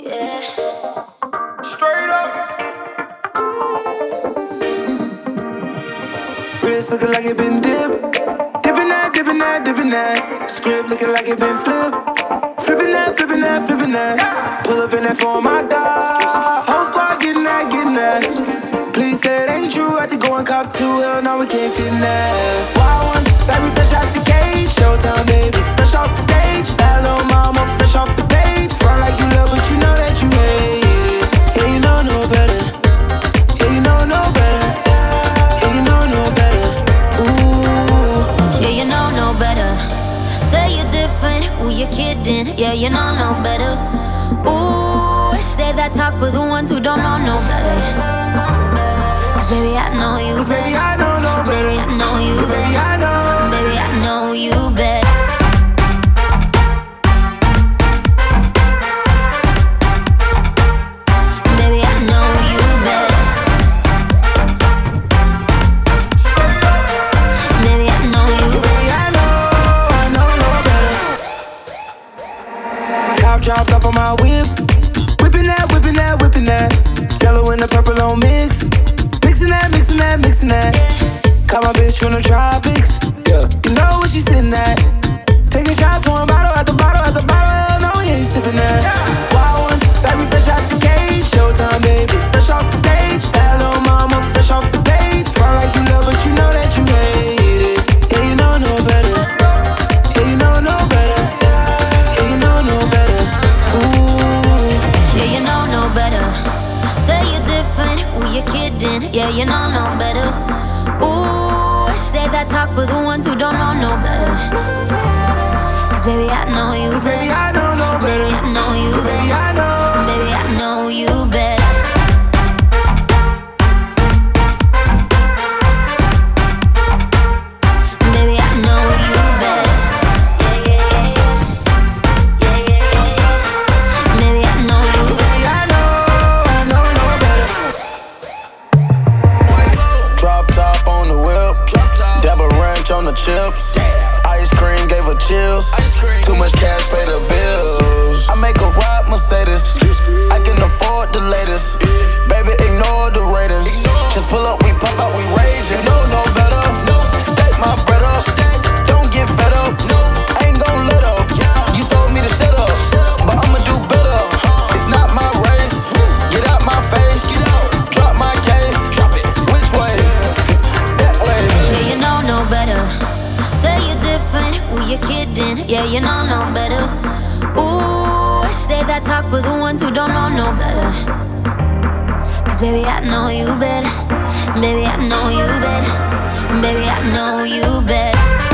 Yeah. Straight up. Wrist looking like it been dipped. Dipping that, dipping that, dipping that. Script looking like it been flipped. Flipping that, flipping that, flipping that. Pull up in that for my God. Whole squad getting that, getting that. Please say it ain't true. I had to go and cop two. Hell no, we can't fit in that. Wild ones, like me fresh out the cage. Showtime, baby, fresh off the stage. Bad little mama, fresh off the page. Front like you love, but you know that you hate it. Yeah, you know no better. Yeah, you know no better. Yeah, you know no better. Ooh. Yeah, you know no better. Say you're different, ooh, you're kidding. Yeah, you know no better. Ooh, say that talk for the ones who don't know no better. Cause baby, I know you Cause better. baby, I know no better. I know you Cause baby, I know. Baby, I know you better. Baby, I know you better. Baby, I know you Baby, I know no better. Top dropped off on my whip. Whipping that, whipping that, whipping that. Yellow and the purple on mix. Mixing that, mixing that, mixing that. Caught my bitch from the tropics. Yeah, you know where she sitting at. Taking shots, one bottle after bottle after bottle. Hell no, we ain't sipping that. Wild ones, like me fresh out the cage. Showtime, baby, fresh off the stage. Bad little mama, fresh off the page. Front like you love, but you know that you hate it. Yeah, you know no better. Yeah, you know no better. Yeah, you know no better. Ooh. Yeah, you know no better. Say you're different, ooh, you're kidding. Yeah, you know no better. Ooh, say that talk for the ones who don't know no better. Cause baby, I know you Cause better. baby, I know no better. I know you Baby, better. I know. Baby, I know you better. Baby, I know you better. Yeah, yeah, yeah, yeah, yeah, yeah, yeah. Baby, I know you better. Baby, I know no better. Drop top on the whip. Dab a ranch on the chips. Ice cream gave her chills. Too much cash, pay the bills. I make a ride Mercedes. I can afford the latest. Baby, ignore the ratings. Just pull up, we pop out, we raging. No better. Stack my bread up. Don't get fed up. Ain't gon' let up. You told me to shut up, but I'ma do better. It's not my race. Get out my face. Drop my case. Which way? That way. Yeah, you know no better. Say you're different, ooh, you're kidding. Yeah, you know no better. Ooh, say that talk for the ones who don't know no better. Cause baby, I know you better. Baby, I know you better. Baby, I know you better.